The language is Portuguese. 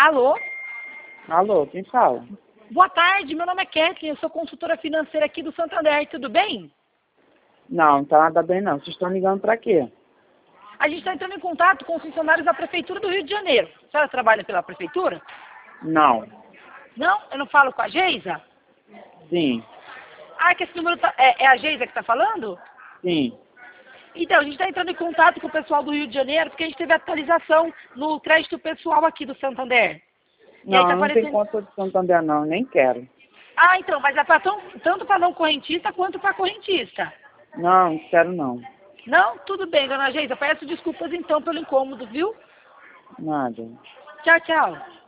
Alô? Alô, quem fala? Boa tarde, meu nome é Kathleen, eu sou consultora financeira aqui do Santander, tudo bem? Não tá nada bem não. Vocês estão ligando pra quê? A gente está entrando em contato com os funcionários da Prefeitura do Rio de Janeiro. A senhora trabalha pela Prefeitura? Não. Não? Eu não falo com a Geisa? Sim. Ah, que esse número é a Geisa que está falando? Sim. Então, a gente está entrando em contato com o pessoal do Rio de Janeiro porque a gente teve atualização no crédito pessoal aqui do Santander. E aí Não, tá eu não tenho aparecendo... conta de Santander não, nem quero. Ah, então, mas é pra tanto para não correntista quanto para correntista. Não quero não. Não? Tudo bem, dona Geisa. Peço desculpas então pelo incômodo, viu? Nada. Tchau, tchau.